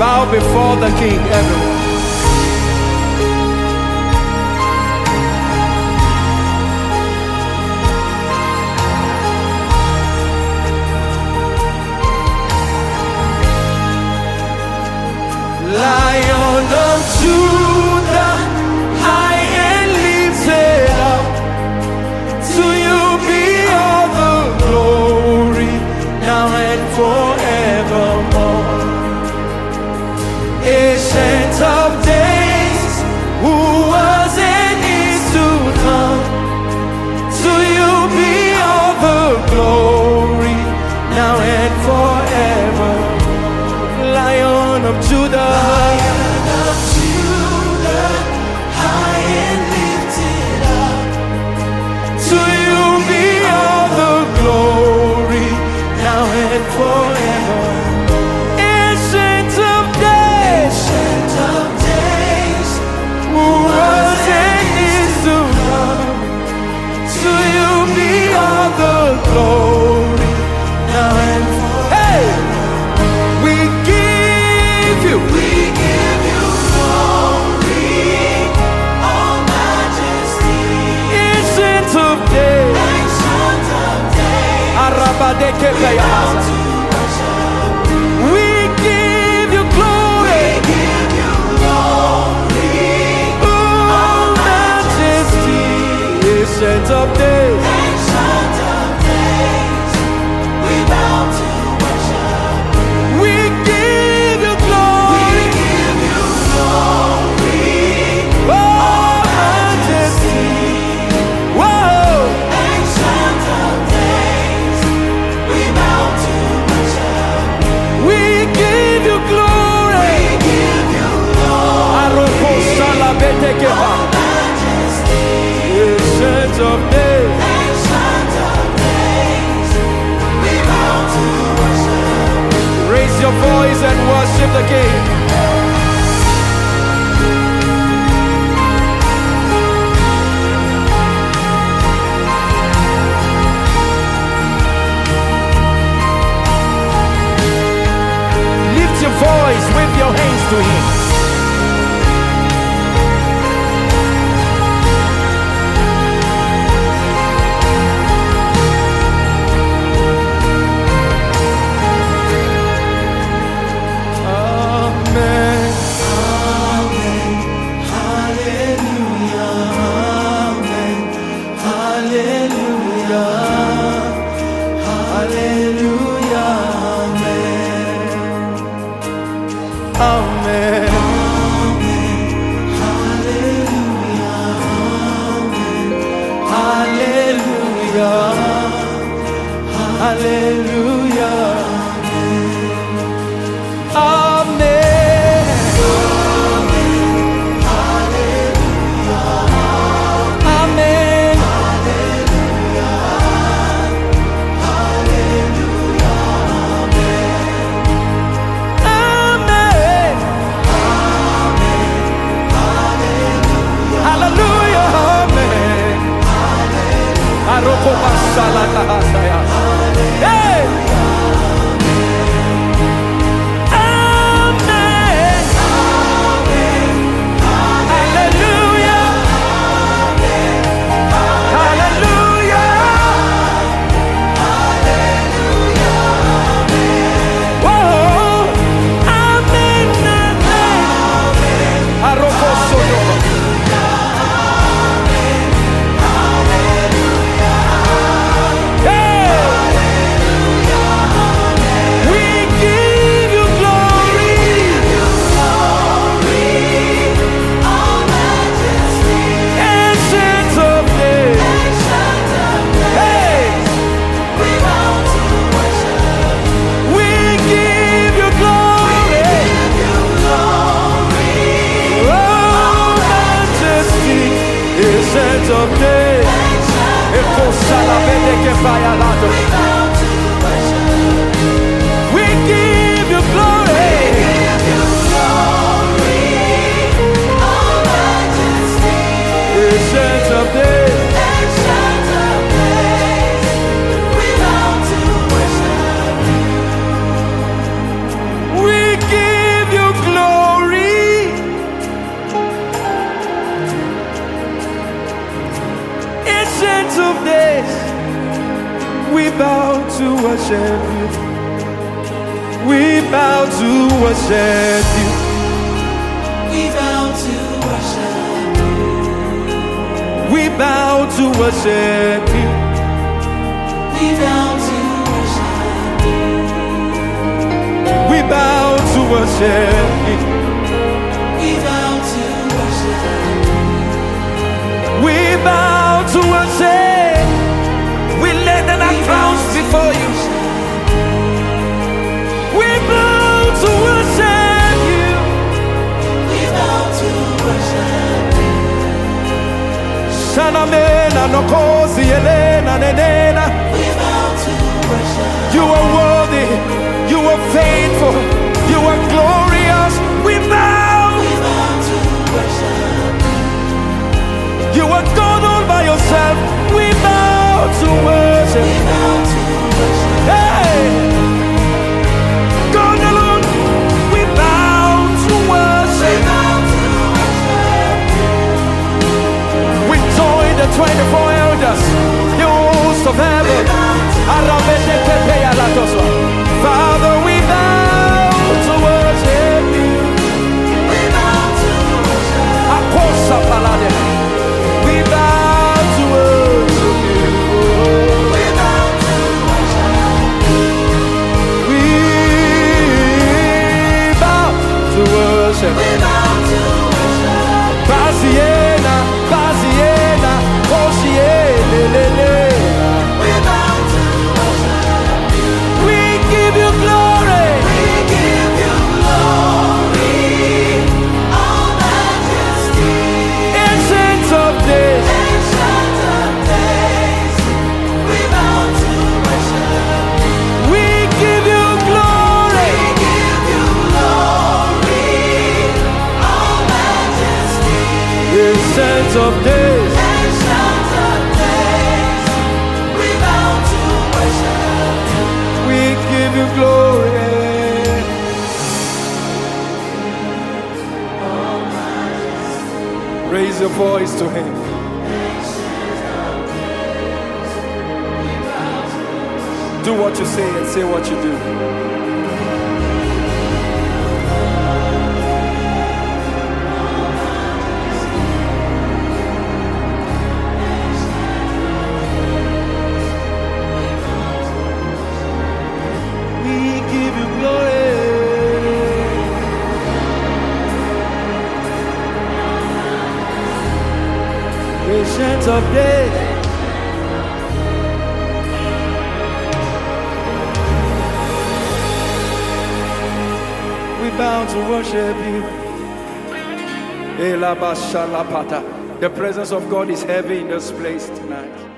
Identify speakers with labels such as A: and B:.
A: Bow before the King, everyone. Lion of Judah, high and lifted up, to you be all the glory, now and forevermore. Ancient of days, who was and is to come, to you be all the glory, now and forever. Lion of Judah,
B: high and lifted up,
A: to you be all the glory, now and forever. Ancient of days, who was and is to come, to you be all the glory, now and forever. Hey! We give you
B: glory, all majesty,
A: ancient of days.
B: ancient of days,
A: Arabadekepeyasa.
B: to worship.
A: We give you glory,
B: Give you glory,
A: all majesty, ancient of days.
B: ancient of days, we bow to worship.
A: We give you glory,
B: Give you glory,
A: all majesty. Whoa,
B: ancient of days, we bow to worship.
A: we give you glory.
B: Give you glory,
A: Arokosalabedekeba.
B: majesty,
A: Ancient of days.
B: ancient of days, we bow to worship.
A: Raise your voice and worship the King. Lift your voice, wave your hands to Him. Amen.
B: Hallelujah, amen. Hallelujah, hallelujah, amen.
A: Amen.
B: Hallelujah,
A: Hallelujah. Amen. Amen. Amen. Hallelujah. Amen. Arokobasalakahasaya. Hey! Amen. Hallelujah. Hallelujah. Whoa. Amen. Amen. Arokosoyo. Of days, we give you glory. Ancient of days, we give you worship you. We bow to worship you.
B: We bow to worship you.
A: We bow to worship you.
B: We bow to worship you.
A: We bow to worship you.
B: We bow to worship you.
A: We bow to worship. We lay down our crowns before you. We bow to worship you.
B: We bow to worship you.
A: Shana mena no kosi elena nenena.
B: We bow to worship you.
A: You are worthy. You are faithful. You are glorious. We bow.
B: We bow to worship you.
A: You are God all by yourself. We bow to worship.
B: We bow to worship you.
A: Hey, God alone. We bow to
B: We
A: worship.
B: bow to worship you.
A: We join the 24 elders, the host of heaven. Father, we bow to worship you.
B: We bow to worship
A: Akosa palade. We bow to worship you.
B: We bow to worship you.
A: We bow to worship.
B: We bow to worship you.
A: Baziena, Baziena, Koshielelele.
B: We bow to worship you.
A: We give you glory.
B: We give you glory, all majesty,
A: Ancient of days,
B: ancient of days. We bow to worship you.
A: we give you glory.
B: We give you glory, all majesty,
A: Ancient of days,
B: ancient of days. We bow to worship you.
A: we give you glory. Raise your voice to him. Do what you say and say what you do. We give you glory. Ancient of days, we bow to worship you. The presence of God is heavy in this place tonight.